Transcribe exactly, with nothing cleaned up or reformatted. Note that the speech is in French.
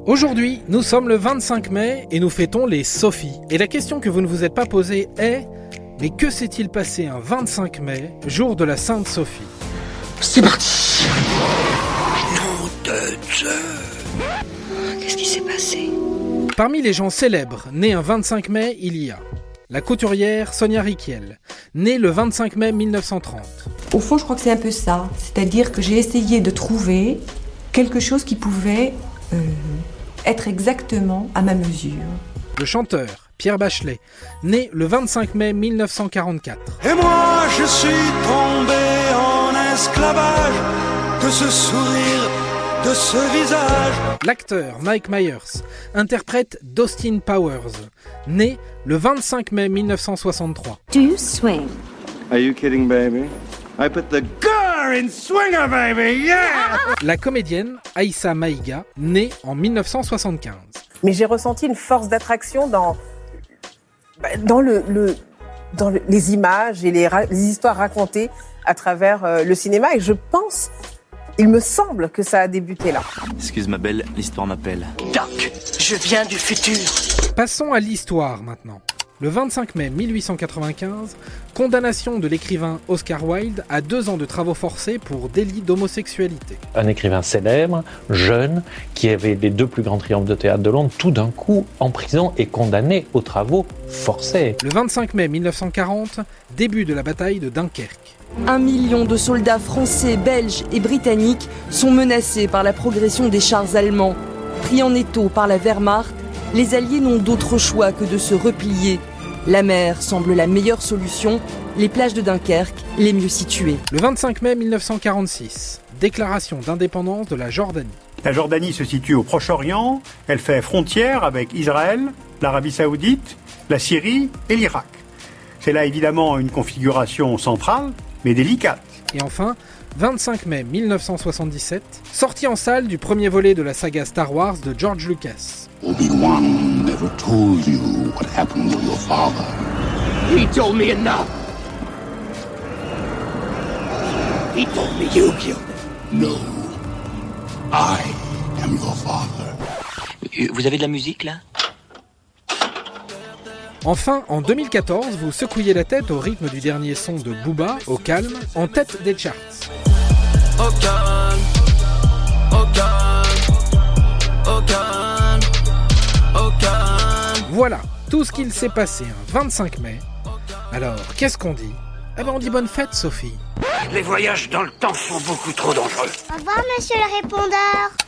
Aujourd'hui, nous sommes le vingt-cinq mai et nous fêtons les Sophies. Et la question que vous ne vous êtes pas posée est « Mais que s'est-il passé un vingt-cinq mai, jour de la Sainte Sophie ?» C'est parti. Nom de Dieu. Qu'est-ce qui s'est passé ? Parmi les gens célèbres nés un vingt-cinq mai, il y a la couturière Sonia Rykiel, née le vingt-cinq mai mille neuf cent trente. Au fond, je crois que c'est un peu ça. C'est-à-dire que j'ai essayé de trouver quelque chose qui pouvait euh, être exactement à ma mesure. Le chanteur Pierre Bachelet, né le vingt-cinq mai mille neuf cent quarante-quatre. Et moi, je suis tombé en esclavage de ce sourire, de ce visage. L'acteur Mike Myers interprète Dustin Powers, né le vingt-cinq mai mille neuf cent soixante-trois. Do you swing? Are you kidding, baby? I put the gur in swinger, baby, yeah! La comédienne Aïssa Maïga, née en mille neuf cent soixante-quinze. Mais j'ai ressenti une force d'attraction dans, dans, le, le, dans le, les images et les, les histoires racontées à travers euh, le cinéma. Et je pense, il me semble que ça a débuté là. Excuse ma belle, l'histoire m'appelle. Doc, je viens du futur. Passons à l'histoire maintenant. Le vingt-cinq mai mille huit cent quatre-vingt-quinze, condamnation de l'écrivain Oscar Wilde à deux ans de travaux forcés pour délit d'homosexualité. Un écrivain célèbre, jeune, qui avait les deux plus grands triomphes de théâtre de Londres, tout d'un coup en prison et condamné aux travaux forcés. Le vingt-cinq mai mille neuf cent quarante, début de la bataille de Dunkerque. Un million de soldats français, belges et britanniques sont menacés par la progression des chars allemands. Pris en étau par la Wehrmacht, les Alliés n'ont d'autre choix que de se replier. La mer semble la meilleure solution, les plages de Dunkerque les mieux situées. Le vingt-cinq mai mille neuf cent quarante-six, déclaration d'indépendance de la Jordanie. La Jordanie se situe au Proche-Orient, elle fait frontière avec Israël, l'Arabie Saoudite, la Syrie et l'Irak. C'est là évidemment une configuration centrale, mais délicate. Et enfin, vingt-cinq mai mille neuf cent soixante-dix-sept, sortie en salle du premier volet de la saga Star Wars de George Lucas. Obi-Wan never told you what happened to your father. He told me enough. He told me you killed him. No. I am your father. Vous avez de la musique là ? Enfin, en deux mille quatorze, vous secouiez la tête au rythme du dernier son de Booba, Au calme, en tête des charts. Au calme, au calme, au calme, au calme. Voilà, tout ce qu'il s'est passé un vingt-cinq mai. Alors, qu'est-ce qu'on dit ? Eh ben on dit bonne fête, Sophie. Les voyages dans le temps sont beaucoup trop dangereux. Au revoir, monsieur le répondeur.